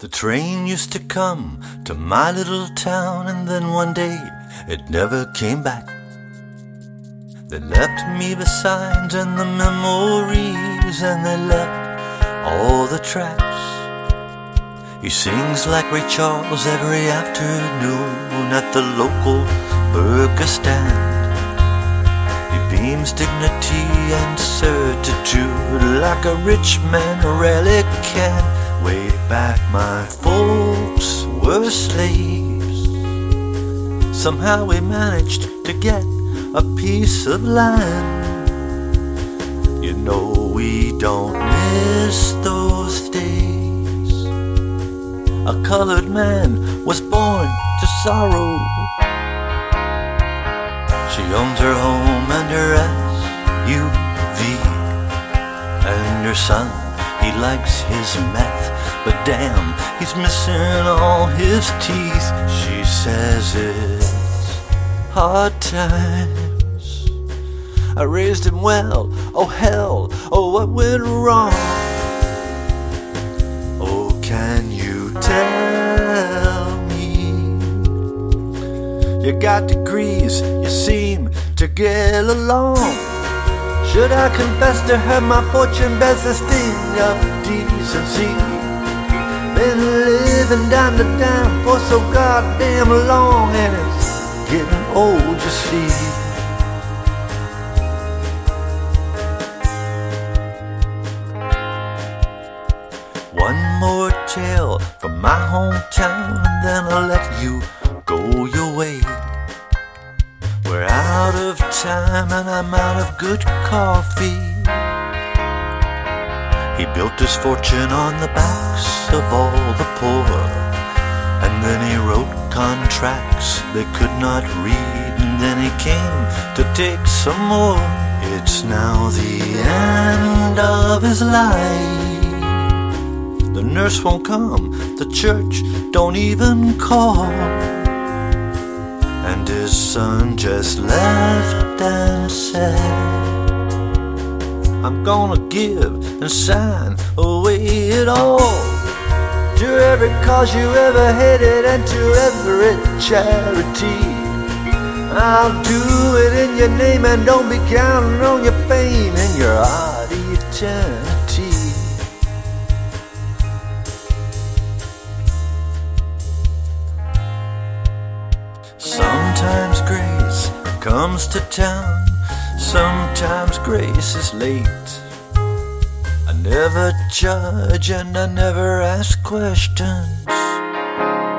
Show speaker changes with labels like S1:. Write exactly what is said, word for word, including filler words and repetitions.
S1: The train used to come to my little town, and then one day it never came back. They left me the signs and the memories, and they left all the tracks. He sings like Ray Charles every afternoon at the local burger stand. He beams dignity and certitude like a rich man rarely can. Way back my folks were slaves. Somehow we managed to get a piece of land. You know we don't miss those days. A colored man was born to sorrow. She owns her home and her S U V, and her son, he likes his meth, but damn, he's missing all his teeth. She says it's hard times. I raised him well, oh hell, oh what went wrong? Oh, can you tell me? You got degrees, you seem to get along. Should I confess to her my fortune bears the sting of decency? Been living down to dime for so goddamn long, and it's getting old, you see. One more tale from my hometown, and then I'll let you go your way. We're out of time and I'm out of good coffee. He built his fortune on the backs of all the poor, and then he wrote contracts they could not read, and then he came to take some more. It's now the end of his life. The nurse won't come, the church don't even call, and his son just left and said, I'm gonna give and sign away it all, to every cause you ever hated and to every charity. I'll do it in your name, and don't be counting on your fame and your odd eternity. Sometimes grace comes to town, sometimes grace is late. I never judge and I never ask questions.